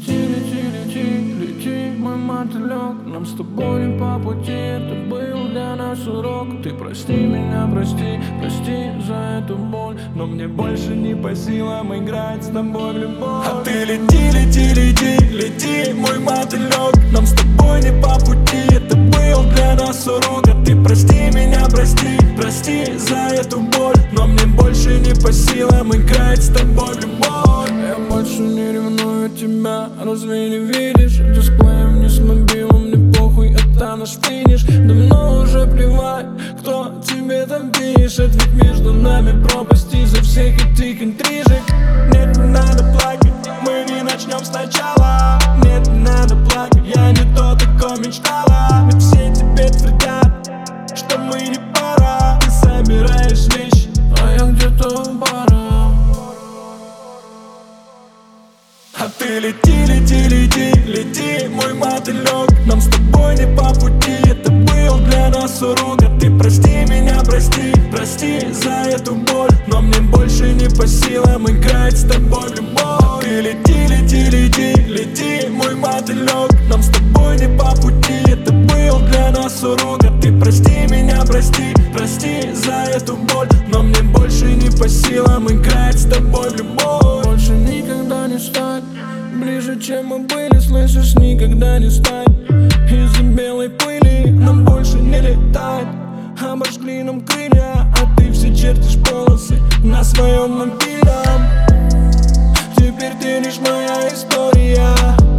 лети, мой мотылек. Нам с тобой не по пути, это был для нас урок. Ты прости меня, прости, прости за эту боль, но мне больше не по силам играть с тобой в любовь. А ты лети, лети, лети, лети, мой мотылек. Нам с тобой не по пути, это был для нас урок. А ты прости меня, прости, прости за эту боль, но мне больше не по силам играть с тобой в любовь. Я больше не ревную тебя, разве не видишь? Дисплеем не с мобилом, мне похуй, это наш финиш. Давно уже плевать, кто тебе там пишет, ведь между нами пропасть из-за всех этих интрижек. Нет, не надо плакать, мы не начнем сначала. Нет, не надо плакать, я не то такое мечтала. Ведь все тебе твердят, что мы не пара. Ты собираешь вещи, а я где-то в барах. А ты лети, лети, лети, лети, мой мотылек. Нам с тобой не по пути, это был для нас урок. А ты прости меня, прости, прости за эту боль, но мне больше не по силам играть с тобой в любовь. Ты лети, лети, лети, лети, мой мотылек. Нам с тобой не по пути, это был для нас урок. А ты прости меня, прости, прости за эту боль, но мне больше не по силам играть с тобой в любовь. Больше никогда не стать ближе, чем мы были, слышишь, никогда не стать. Из-за белой пыли нам больше не летать. Обожгли нам крылья, а ты все чертишь полосы на своем мобильном. Теперь ты лишь моя история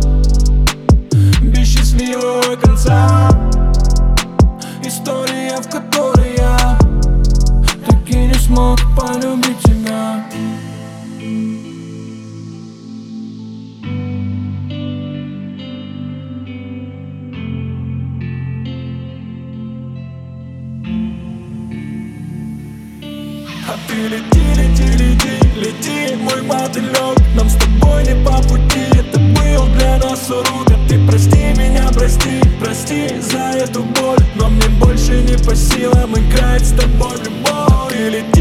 без счастливого конца. История, в которой я так и не смог полюбить тебя. А ты лети, лети, лети, лети, мой мотылек. Нам с тобой не по пути, это был для нас урок. А ты прости меня, прости, прости за эту боль, но мне больше не по силам играть с тобой в любовь. Ты лети.